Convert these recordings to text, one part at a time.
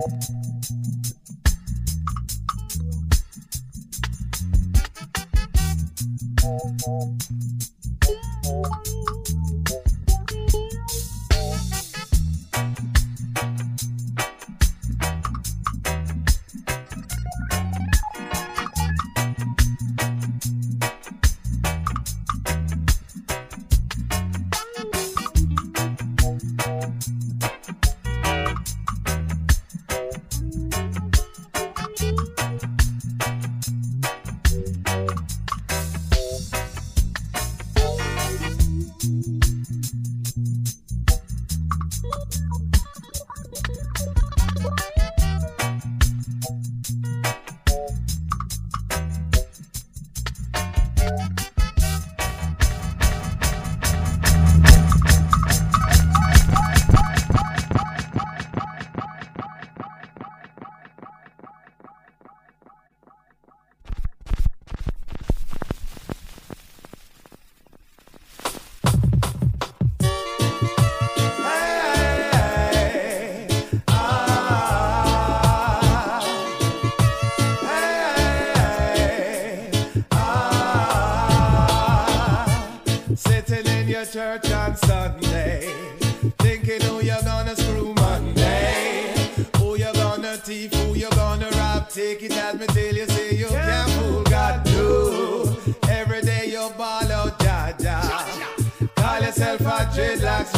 Church on Sunday, thinking who you're gonna screw Monday, who you're gonna thief, who you're gonna rob. Take it as me till you say you can't fool God. No, every day you ball out, Jaja. Call yourself a dreadlocks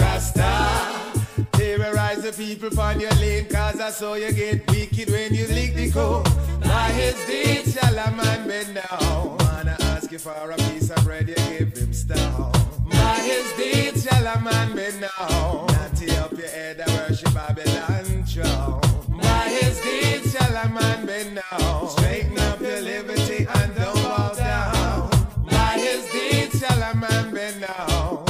Rasta. Terrorize the people on your lane, cause I saw you get wicked when you lick the code. By his deeds shall a man bend down. Man, I ask you for a piece of bread, you give him stone. By his deeds shall a man be known. Natty up your head and worship Babylon throne. By his deeds shall a man be known. Straighten up your liberty and don't bow down. By his deeds shall a man be known.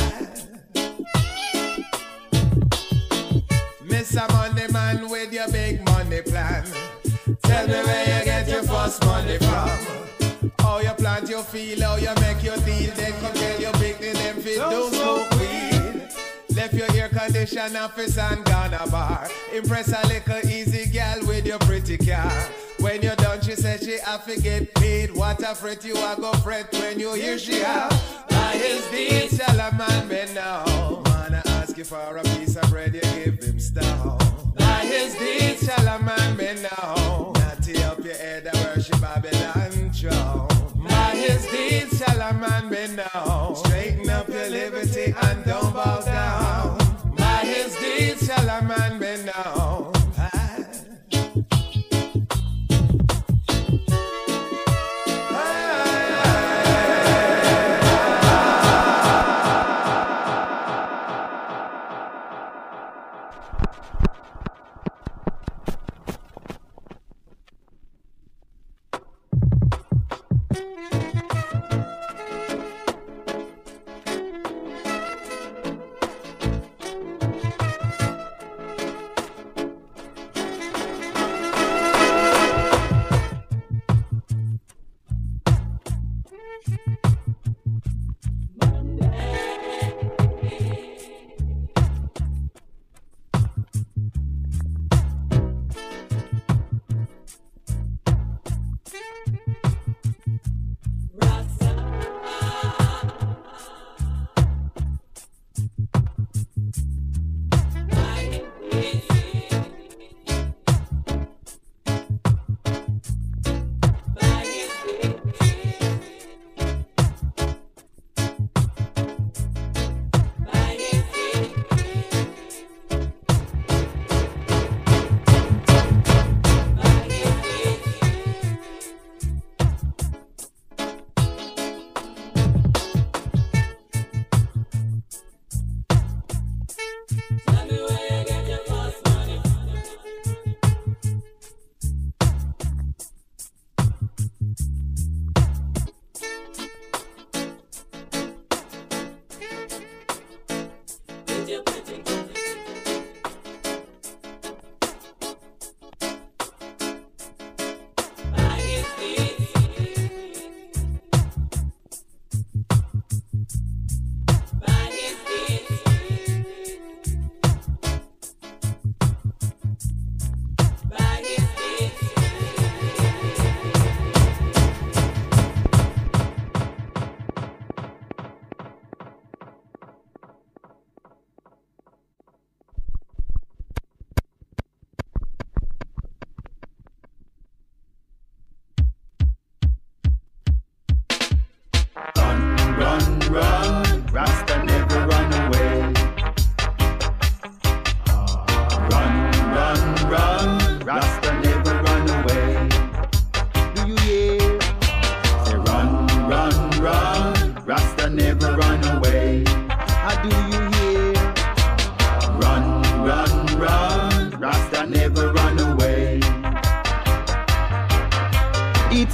Mr. Money Man with your big money plan, tell me where you get your first money from. How you plant your field, how you make your deal. Then come tell your big them fit don't smoke weed. Left your air condition office and gone a bar. Impress a little easy gal with your pretty car. When you're done she said she have to get paid. What a fret you a go fret when you hear she have. By his deeds shall a man be known. Man I ask you for a piece of bread you give him stone. By his deeds shall a man be known. Natty up your head and worship Babylon throne. By his deeds shall a man be known. Straighten up your liberty and don't bow down. By his deeds shall a man be known.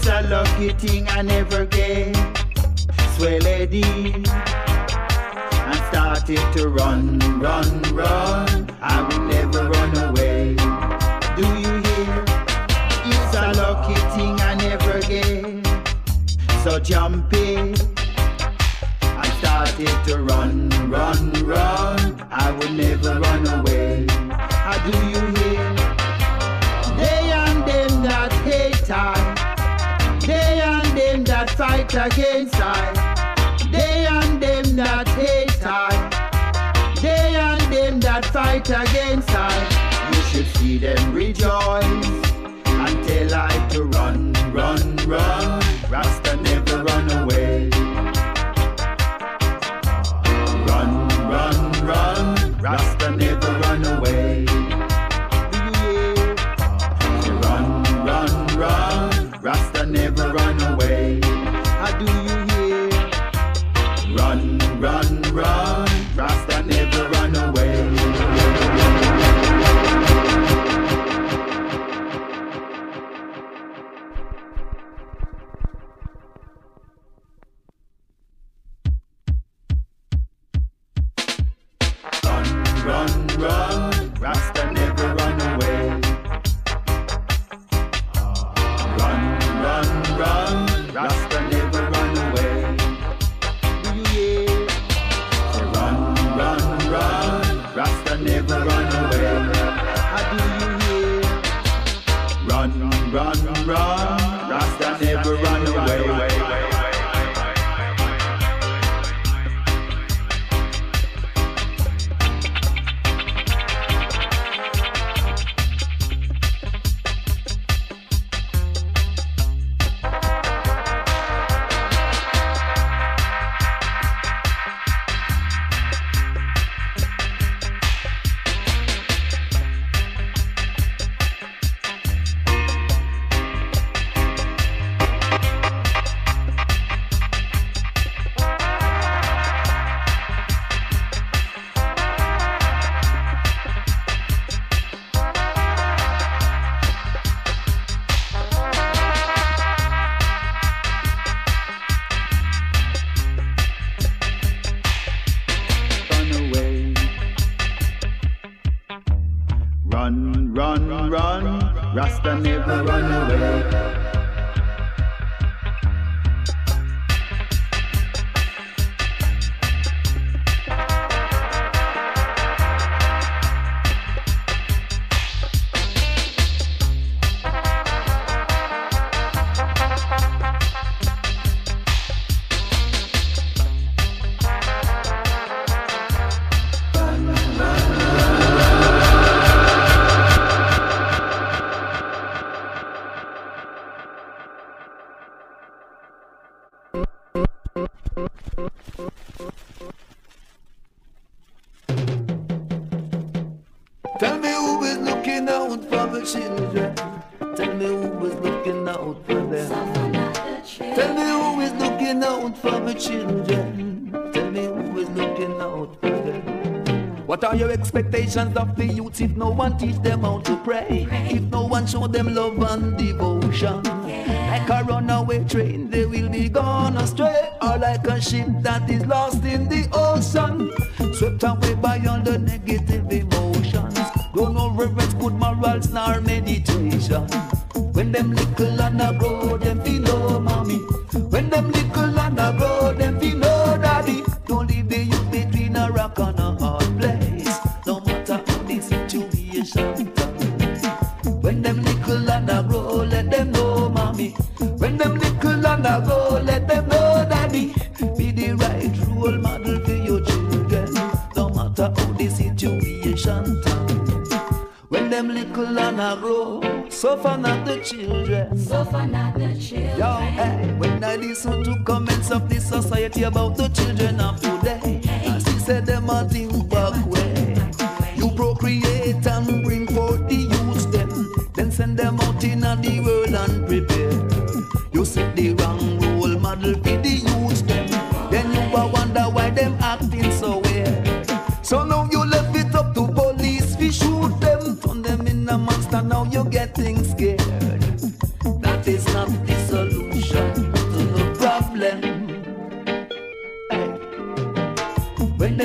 It's a lucky thing I never get swelled and started to run. I will never run away. Do you hear? It's a lucky thing I never get. So jumping, I started to run. I will never run away. How do you hear? They and them that hate I, they and them that fight against I, they and them that hate I, they and them that fight against I. You should see them rejoice and tell I to run. Rasta never run away. Run, Rasta never run away. Run, Rasta never run away. How do you hear? Run, Rasta never run away. Run, Rasta never run away. Run, Rasta never run away. Do you hear? Run, Rasta never run away. How do you hear? Run, Rasta never run away. Run, Rasta never run away. Tell me who is looking out for the children. Tell me who is looking out for them. Tell me who is looking out for the children. Tell me who is looking out for them. What are your expectations of the youth if no one teach them how to pray? If no one show them love and devotion? Like a runaway train, they will be gone astray. Or like a ship that is lost in the ocean, swept away by all the negative emotions. Don't know reverence, good morals, nor meditation. When them little and a grow, them feel no mommy. When them little and a grow, them feel no daddy. Don't leave the youth between a rock and a hard place, no matter how the situation turns. When them little and a grow, let them know mommy. When them little and a grow, let them know daddy. Be the right role model for your children, no matter how the situation turns. When them little and a grow, suffer not the children. Suffer not the children. Yo, hey, when I listen to comments of this society about the children of today, as she said them a think back way. You procreate and bring forth the youths them, then send them out in the world and prepare. You set the wrong role model for the youths them, then you a wonder why them acting so weird. So now you left it up to police, we shoot them, turn them in a monster, now you're getting scared. That is not the solution.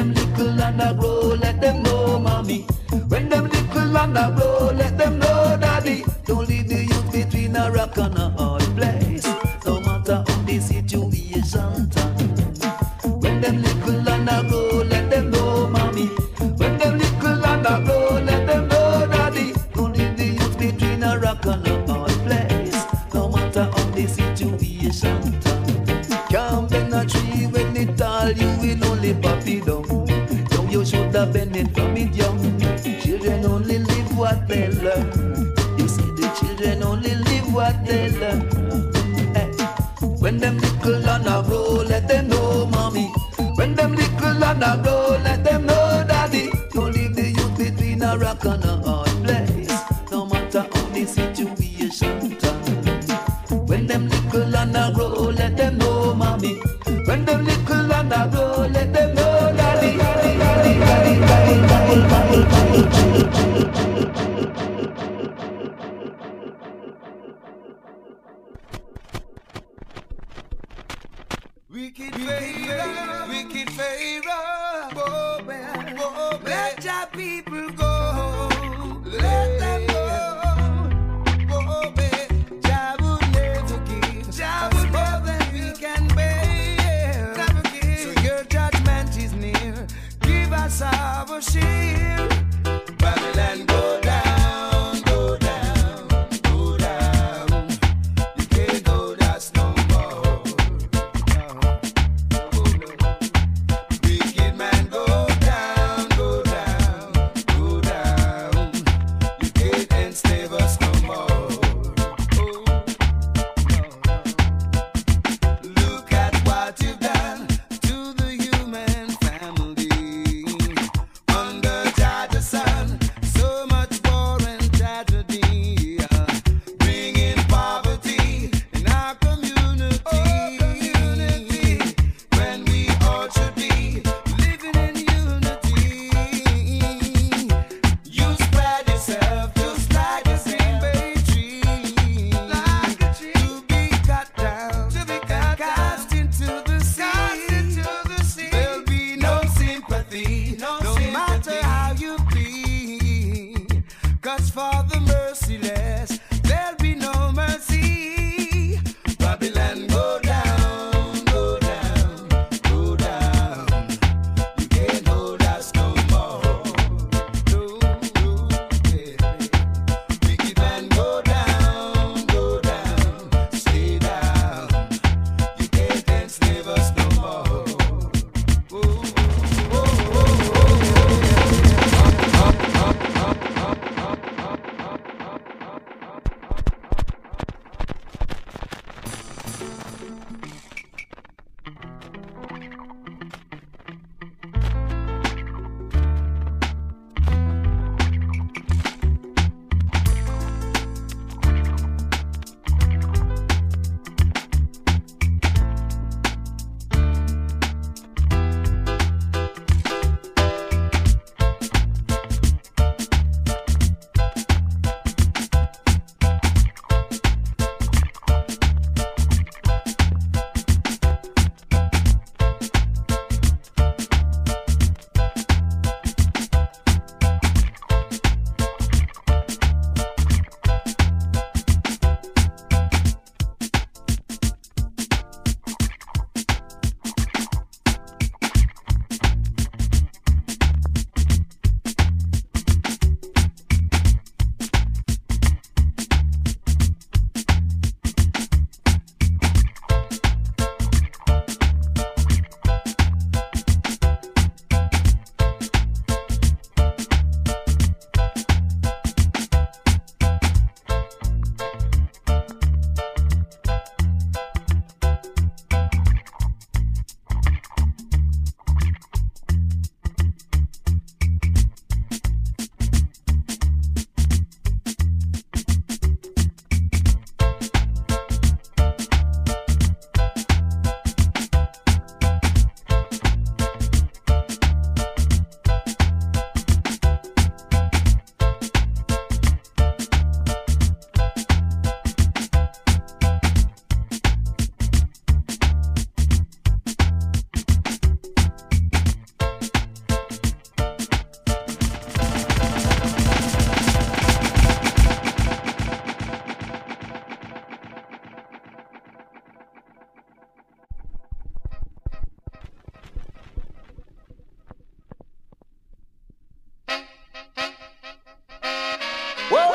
them little and I grow, let them know, mommy. When them little and I grow, let them know, daddy. Don't leave the youth between a rock and a hard place, no matter how the situation turn. When them little and I grow, let them know, mommy. When them little and I grow, let them know, daddy. Don't leave the youth between a rock and a hard place, no matter how the situation turn. Can't bend a tree when it tall, you will only pop it down. Now you should have been it from it young. Children only live what they learn. You see the children only live what they learn. Hey. When them little and I grow, let them know, mommy. When them little and I grow, let them know, daddy. Don't leave the youth between a rock and a hard place, no matter how the situation turn. When them little and I grow, let them know, mommy. When them little and I grow, let them know, daddy. Wicked favor, oh man, let your people go, let them go, oh man, Jah will never give, Jah will more than we can bear, never give. So your judgment is near, give us our share. Babylon go down, go down, go down. You can't go that's no more. Wicked man go down, go down, go down.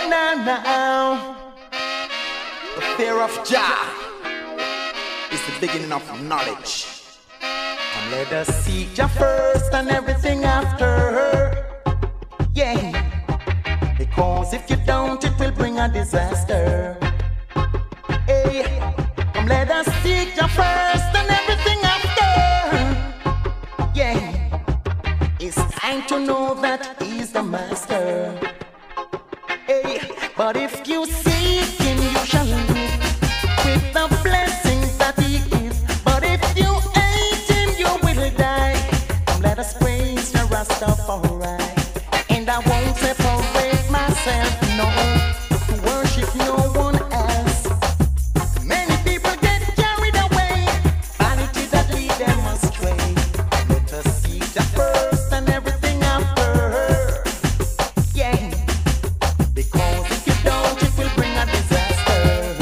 now. The fear of Jah is the beginning of knowledge. Come let us seek Jah first and everything after. Yeah, because if you don't, it will bring a disaster. Hey, come let us seek Jah first and everything after. Yeah, it's time to know that He's the master. Hey, but if you seek Him, you shall live with the blessings that He gives. But if you hate Him, you will die. Come let us praise the Rastafari. And I won't separate myself, no, to worship no one else. Many people get carried away, vanity that lead them astray. Let us seek Jah first and everything after. Yeah, because if you don't, it will bring a disaster.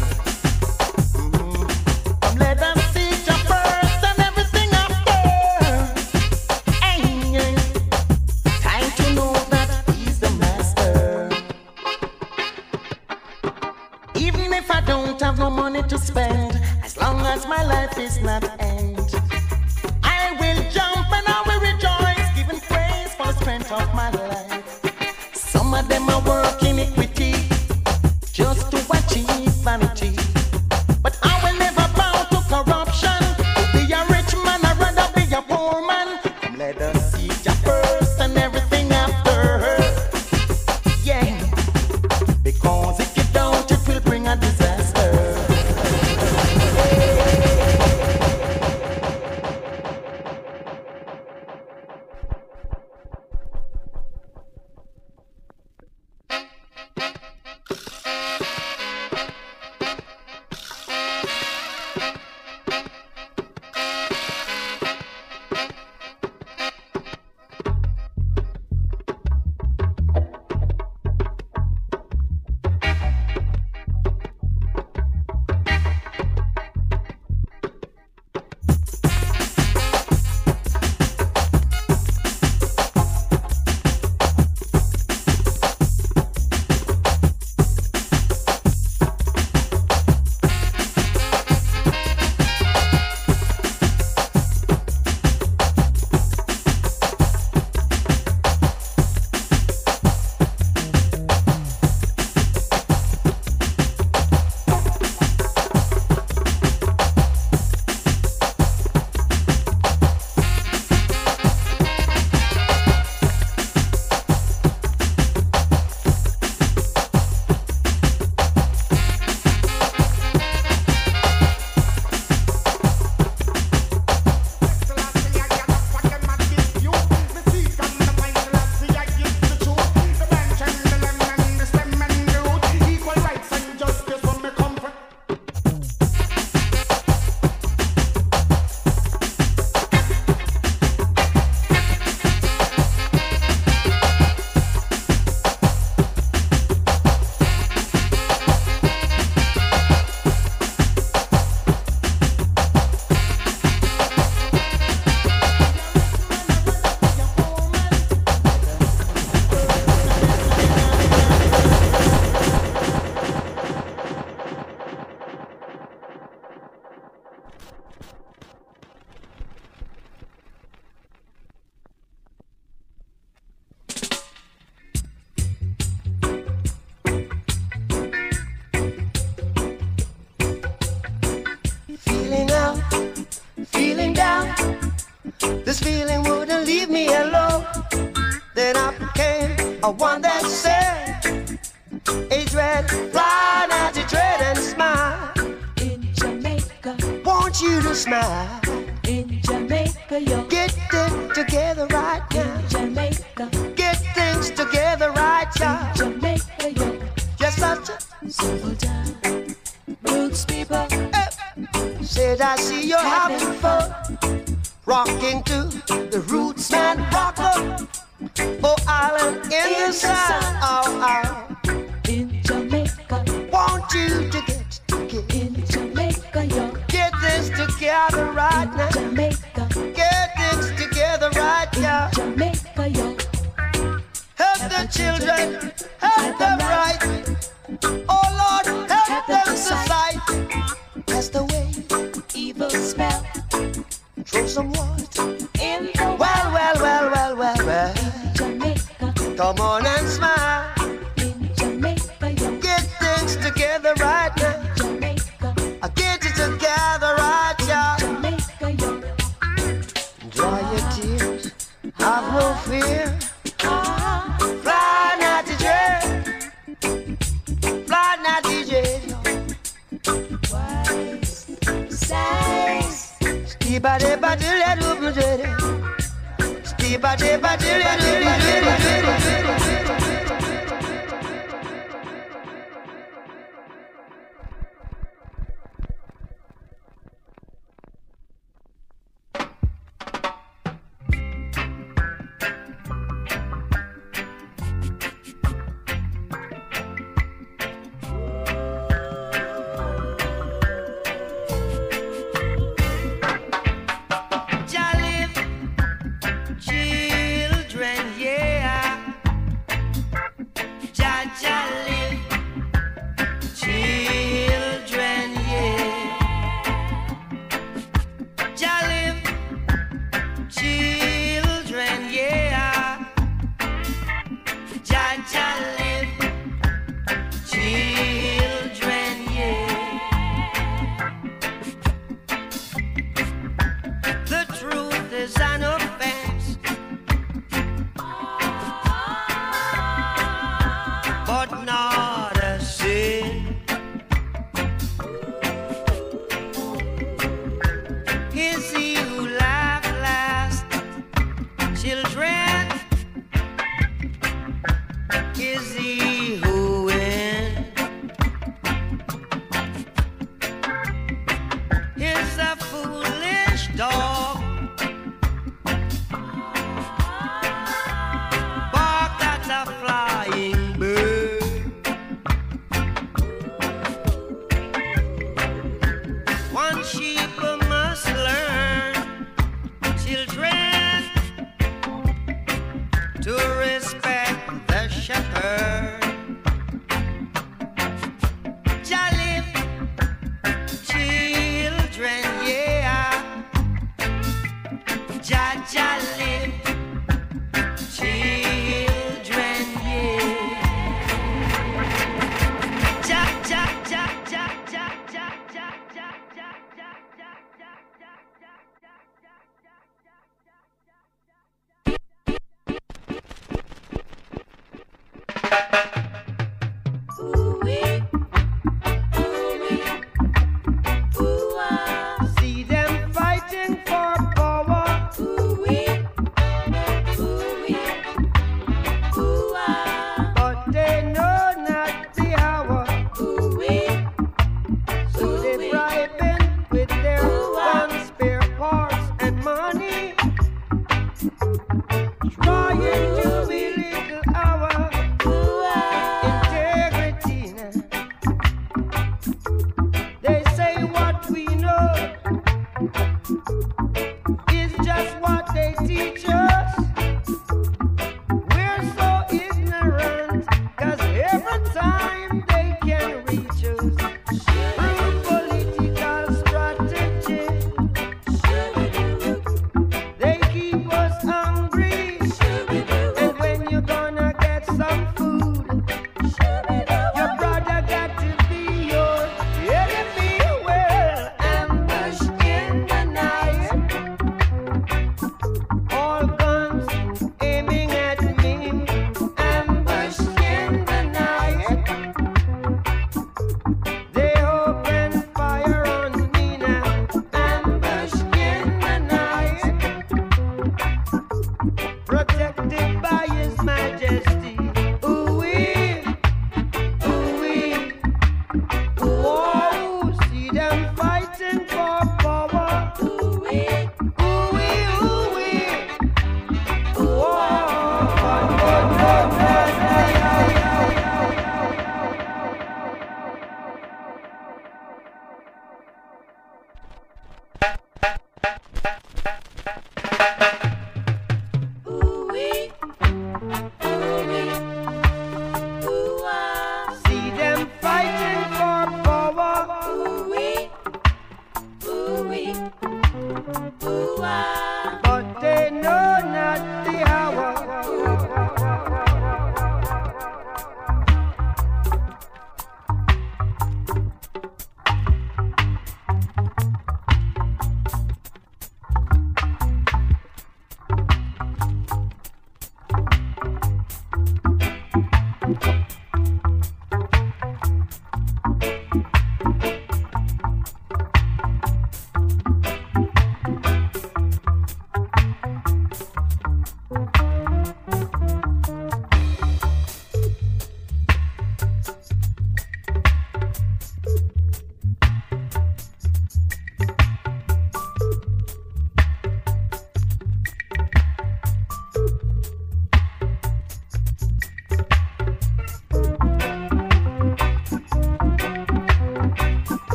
Come let us seek Jah first and everything after. Hey, time to know that He's the master. Even if I don't have no money to spend, as long as my life is not end, I will jump and I will rejoice, giving praise for the strength of my life. Some of them are working iniquity just to achieve vanity, but I will never bow to corruption. To be a rich man, I'd rather be a poor man. Come let us seek Jah first and everything after. Yeah, because if you don't, it will bring a disaster. Feeling down, this feeling wouldn't leave me alone. Then I became a one that said, age red, fly now to tread and smile. In Jamaica, Want you to smile. in Jamaica, yo. Get it together right In now. Jamaica, Get things together right now. Jamaica, yo. Just such Simple time, roots people, said I see you're having fun, rocking to the roots man rocker. Oh, island in the sun. Oh, in Jamaica, want you to get in Jamaica, yo. Get this together right now. Jamaica, Get things together right now. Jamaica, yo. Help the children, help them right. together right now. Jamaica, Get it together right now. Jamaica, yo. Dry your tears, have no fear. Fly not to jail. Fly not to jail. Size, Trying to belittle our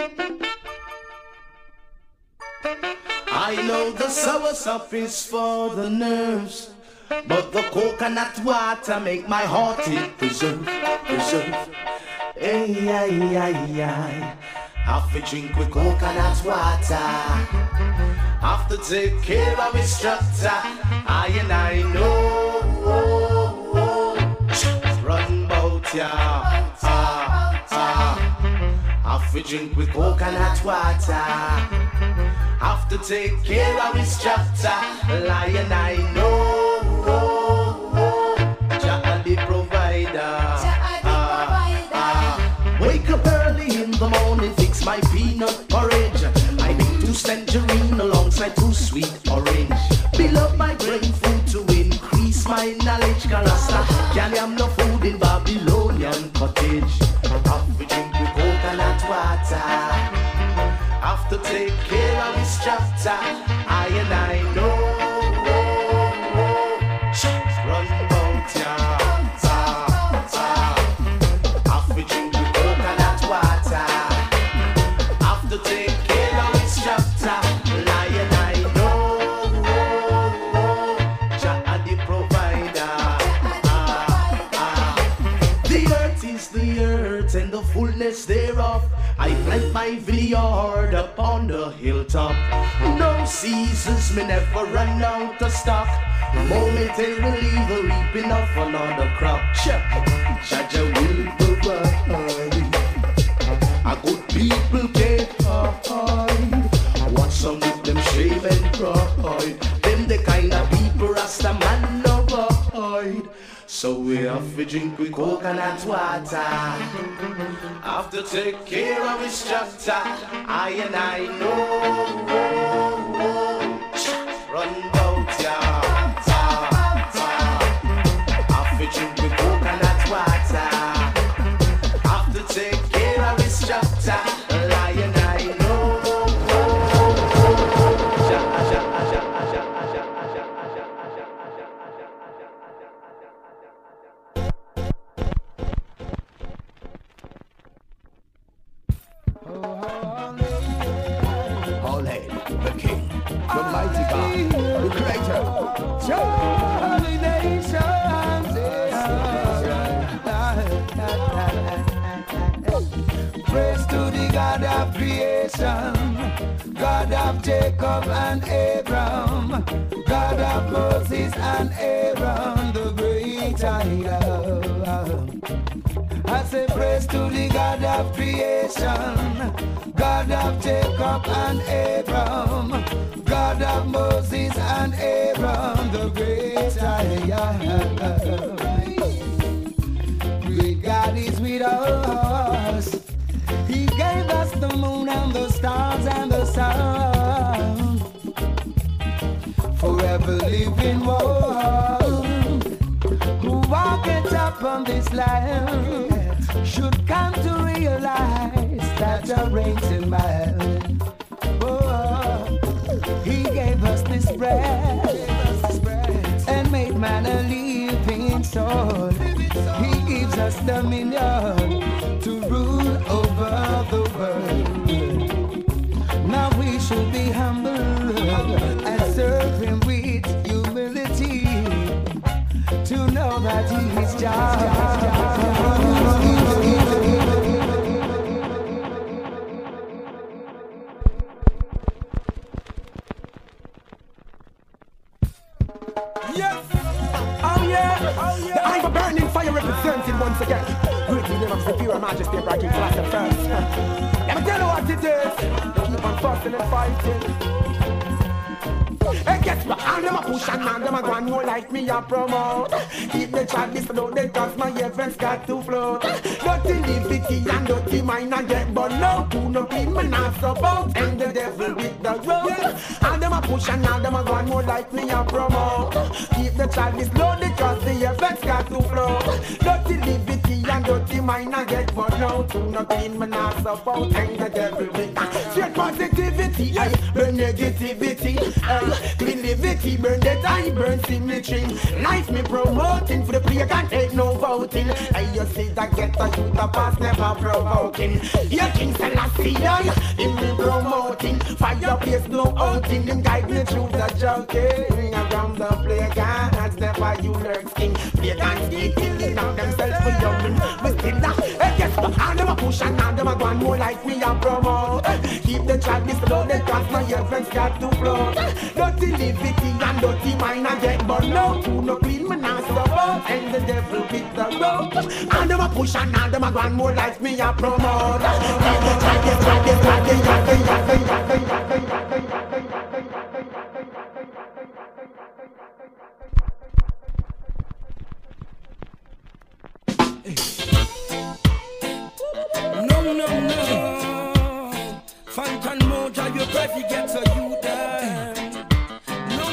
I know the soursop is for the nerves, but the coconut water make my heart it preserve. Hey, ay, ay, ay. Have to drink with coconut water. Have to take care of his structure. I know. Run bout ya. Have to drink with coconut water. Have to take care of his structure. Lion, I know. Jah the provider. Wake up early in the morning, fix my peanut porridge. I make 2 tangerine alongside 2 sweet orange. Build up my brain food to increase my knowledge. Karasta, can't have no food in Babylonian cottage. Have to drink with coconut water. Have to take care of his chapter. I know. Run out ya. Have to drink with coconut water. Have to take care of his chapter. Lion, I know. Jah the provider. The earth is the earth and the fullness thereof. I plant my vineyard upon the hilltop. No seasons may never run out of stock. Momentarily the reaping of another crop. Jah will provide. A good people can't hide. Watch some of them shame and pride. Them the kind of people Rasta man avoid. So we have to drink with coconut water. Have to take care of his structure. I know. Run out ya. Have to drink with coconut water. Have to take care of his structure. Lion, I know. The King, the mighty God, the Creator. Holy nations, praise to the God of creation, God of Jacob and Abraham, God of Moses and Aaron, the great I am. I say praise to the God of creation, God of Jacob and Abraham, God of Moses and Aaron, the great I am. Great God is with us. He gave us the moon and the stars and the sun. Forever living one who walketh upon this land should come to realize that the reigns in man. Oh, he gave us this breath and made man a living soul. He gives us dominion to rule over the world. Now we should be humble and serve him with humility to know that he is just. I'm a burning fire representing once again. Great in the name of Superior Majesty, Breaking Class and First. Let me tell you what it is. Keep on fussing and fighting. Hey, guess what? And them a push and them a go and no like me a promote. Keep the chat this loaded cause my events got to float. Dirty liberty and dirty mind I get but no to no clean me not support. And the devil with the road. And them a push and them a go and no like me a promote. Keep the chat this loaded cause the events got to float. Dirty liberty and dirty mind I get but no to no clean me not support. And the devil with the straight positivity, burn negativity, clean liberty, burn that I burn symmetry. Life me promoting for the plague and take no voting. you see that get a youth a pass never provoking. You think Selassie, him be promoting. Fireplace no outing, him guide me through the joking. Around the playgrounds, never you lurking. Pagans keep killing on themselves for young. But still that, yes, and them a push and them a go on more like we a promote. Keep the track this low, the cause my your friends got to flow. Dirty liberty and dirty mind and get burned out. Who no clean me now support, and the devil beat the road. And them a push and them a go on more like me a promote. Keep the track this, No. Funk and Moja, you better get to you there. No.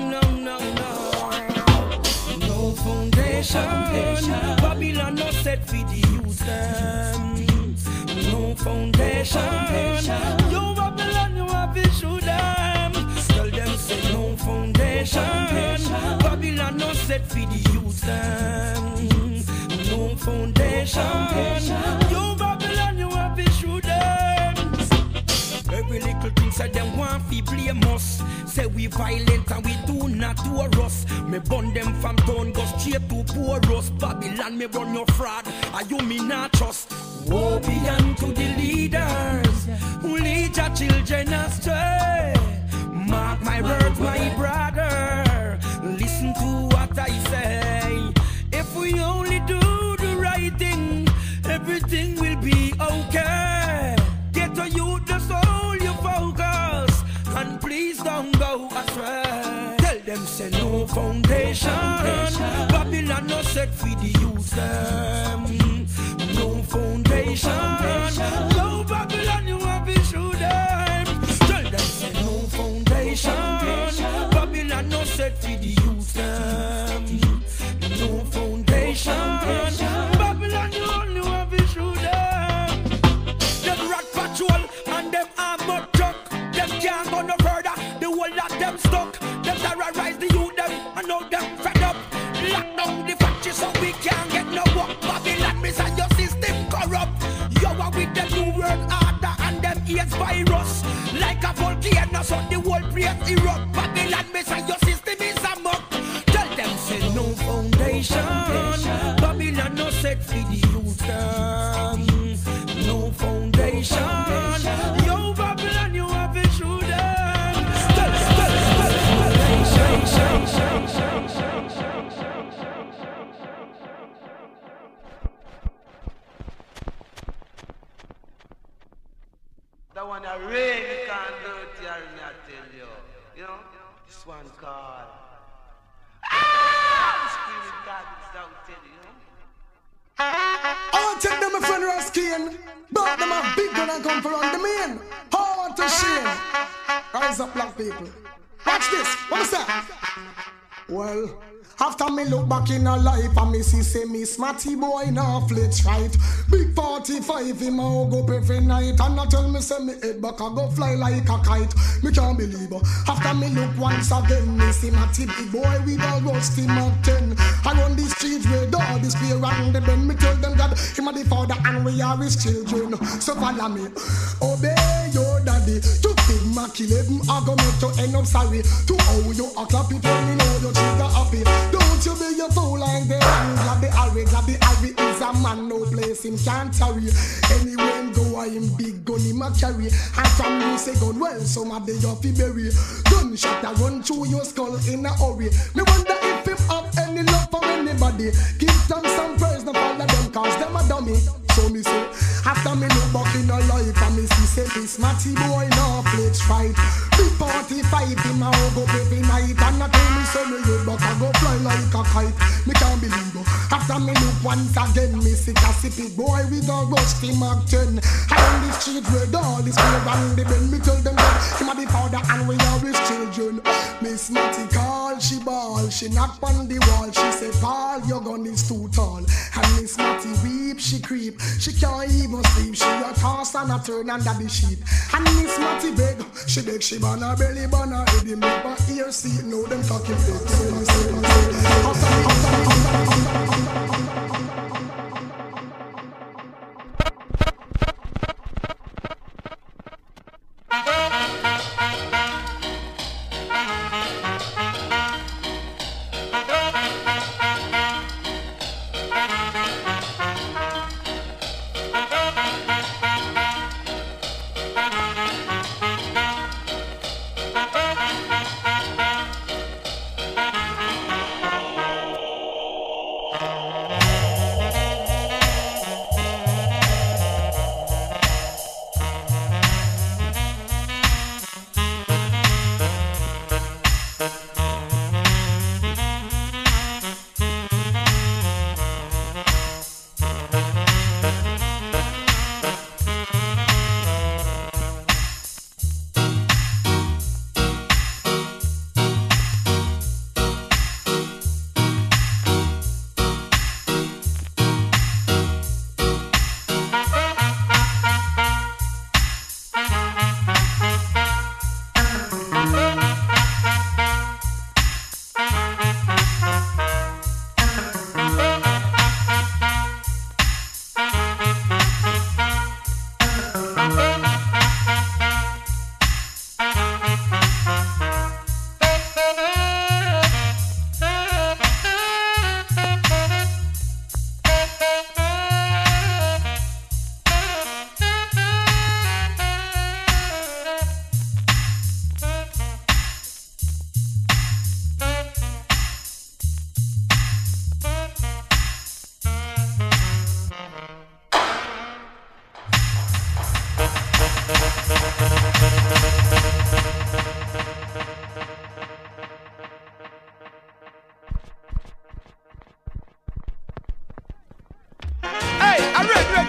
No foundation. Babylon no set for the youth them. No foundation. You Babylon, you have to shoot them. Tell them say no foundation. Babylon no set for the youth them. No foundation. You Babylon, you have to shoot them. Every little thing said them want to blame us. Say we violent and we do not do us. Me burn them from town, go straight to poor us. Babylon, me run your fraud. Are you me not trust? Woe be unto the leaders who lead your children astray. Mark my words, my brother. Listen to what I say. If we only do the right thing, everything will be okay. Get to you the soul you focus, and please don't go astray. Tell them say no foundation. Babylon no set for the youth them. No foundation. No Babylon you have to shoot them. Tell them say no foundation. Babylon no set for the youth them. No foundation. Babylon you only have to shoot them. Them rat patrol and them armored truck. Them can't go no further. The whole lot them stuck. Them terrorize the youth them and now them fed up. Lock down the factory so we can't get no work. Babylon missile your system corrupt. You are with them new world order and them AIDS virus. Like a volcano so the whole place erupt. Babylon missile your system is a muck. Tell them say no foundation. Babylon no set for the youth. No foundation. Yo Babylon you have to shoot them. That one I really can't do it here, I tell you. You know, this one called Screaming God, it's down, tell you, I want to take them, my friend Raskin. But them a big gun and come for on the main. Hard to shame. Rise up, black people. Watch this. What's that? Well, after me look back in her life and me see say me smarty boy now fletch right. Big 45 him a hug up every night and I tell me say me head back I go fly like a kite. Me can't believe her. After me look once again me see my big boy with a rusty Mark 10. I run the streets with all this play around the bend. Me tell them that him a the father and we are his children. So follow me. Obey your daddy. To big Mac 11 I go make you end up sorry. To how you a clap it when you know your trigger happy. Don't you be a fool like the man. Grab the Harry is a man, no place him can't tarry. Anywhere him go, I him big gun him a carry. And from me say gun, well, some of the yuffie berry. Gunshot a run through your skull in a hurry. Me wonder if him have any love for anybody. Give them some praise, no follow them cause them a dummy. So me say, after me look back in a life and me see say this matty boy now flex fight. Big 45 him a hug up every night. And I tell me say me head back I go fly like a kite. Me can't believe it. After me look once again, me see a sippy boy with a rusty Mark 10. Around the street with all this way around the bend. Me tell them that him a the father and we are his children. Miss Matty call, she ball, she knock on the wall. She say, Paul, your gun is too tall. And Miss Matty weep, she creep. She can't even sleep. She a toss and a turn under the sheet. And Miss Matty beg, she ban her belly, ban her head. Him make her ear see, know them talking big.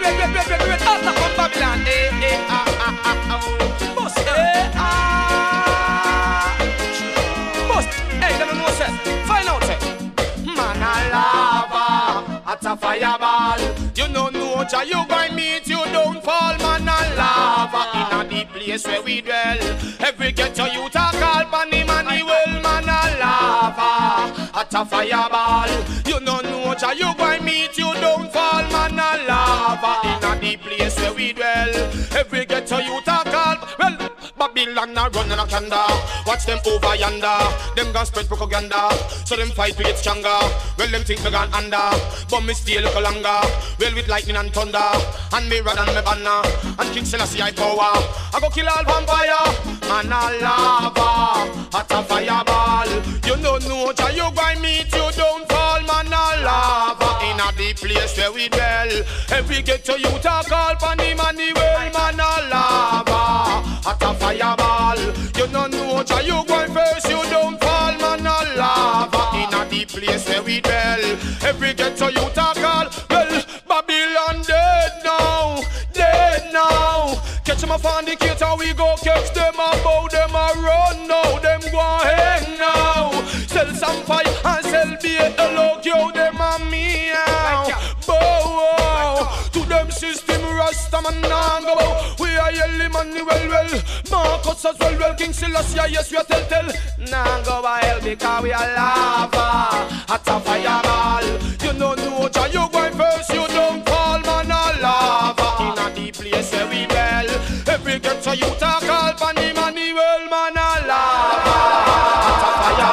wait. Out of Babylon. Boss, Boss, hey, them know say. Find out say. Man a lava, at a fireball. You know Jah, you going meet you don't fall. Man a lava, in a deep place where we dwell. Every ghetto you talk all money well. Man a lava, at a fireball. You know Jah, you going meet you don't fall. Man a lava, in a deep place where we dwell. Every ghetto you talk all well. Babylon a run and a canda. Watch them over yonder. Them gon' spread propaganda. So them fight to get stronger. Well, them think me gone under. But me stay a little longer. Well, with lightning and thunder. And me rod and me banner. And King Selassie I power. I go kill all vampire. Man a lava. At a fireball. You know Jah, you going meet you don't fall. Man a lava. In a deep place where we dwell. Every ghetto you talk all funny money well. Man a lava. At a fireball. You know Jah, you going first, you don't fall. Man a lava. In a deep place where we dwell. Every ghetto you talk all well. Babylon dead now. Catch them up on the cater, we go catch them a bow, them a run now. Them go hang now. Sell some fire and sell beer. Hello, yo, them a meow. Bow. To them system Rasta man nah go bow. We are yelling money well. Marcus as well. King Selassie, yes we are tell. Nah go by hell because we are lava. At a fireball. You know Jah, you going first, you don't fall. Man a lava. In a deep place where we well. Every ghetto you talk all money well. Man a lava. At a fire.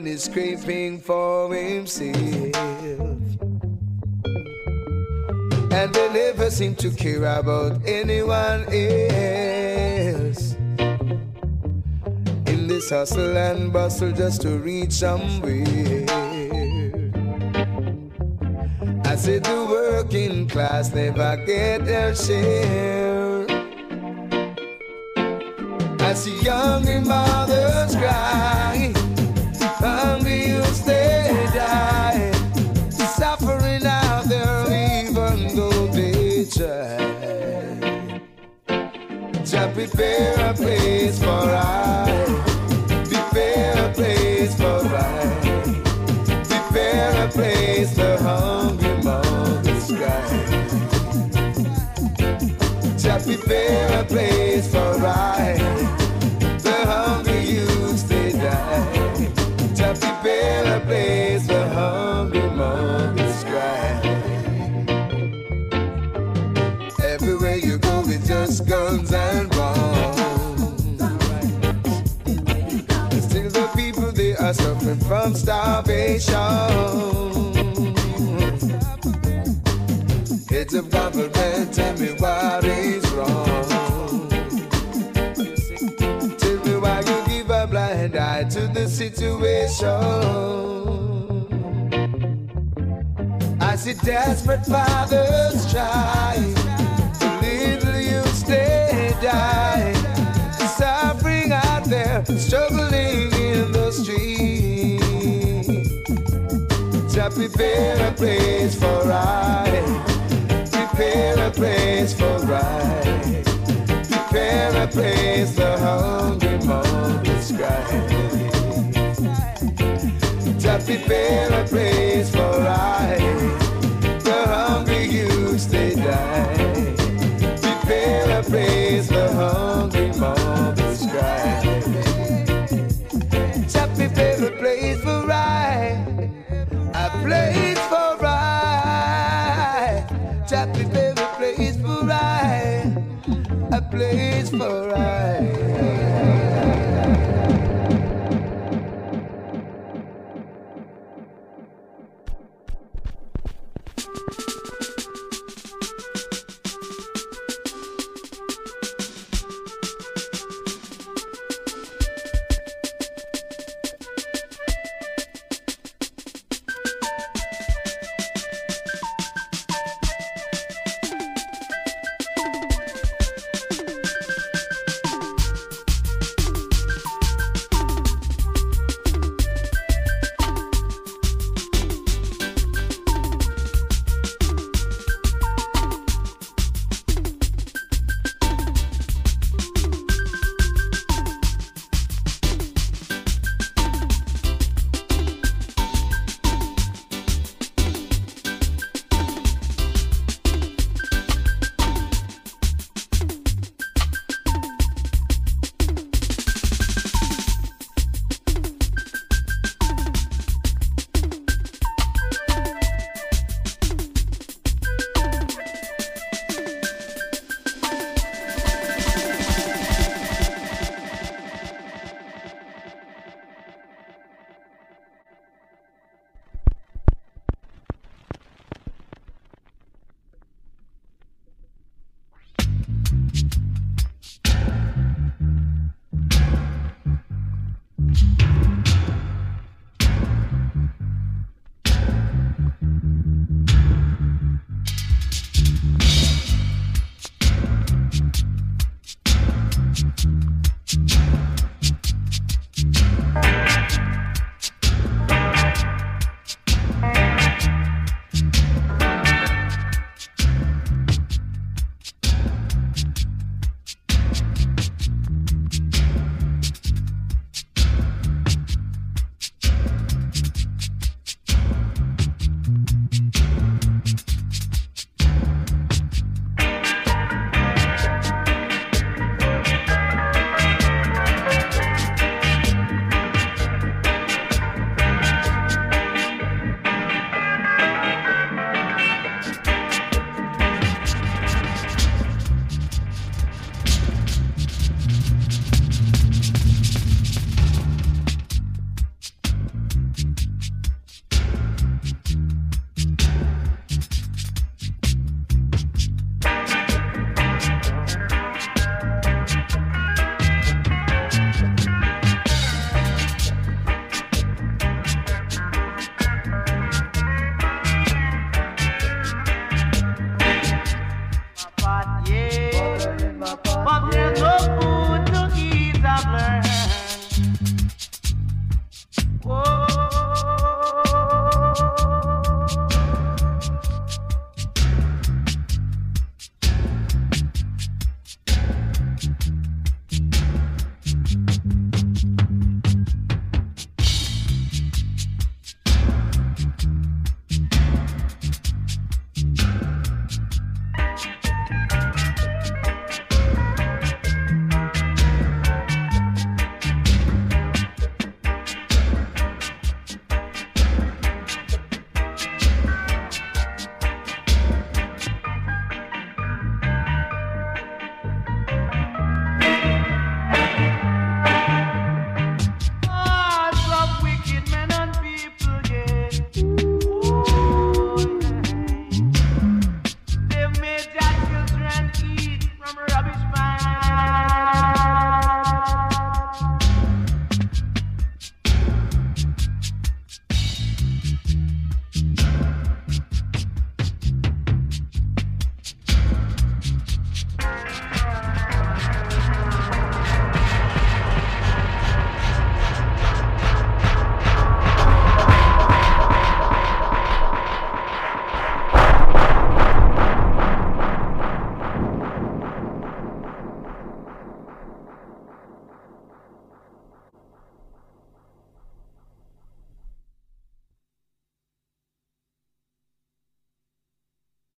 everyone is scraping for himself, and they never seem to care about anyone else. In this hustle and bustle just to reach somewhere, I said the working class never get their share. I see young mothers cry, hungry youths they die, suffering out there even though they try. Just prepare a place for I, prepare a place for I, prepare a place for hungry mothers cry. Just prepare a place for I, the hungry youths they die. Just prepare a place for hungry mothers cry. Everywhere you go it's just guns and bombs. Still the people they are suffering from starvation. Heads of government, tell me what is wrong. Tell me why you give a blind eye to the situation. I see desperate fathers try, the little youths they die, suffering out there, struggling in the street. Just prepare a place for I, prepare a place for right, prepare a place for hungry mothers cry. Just prepare a place for right, the hungry youths they die. Prepare a place for hungry mothers cry. Just prepare a place for right, a place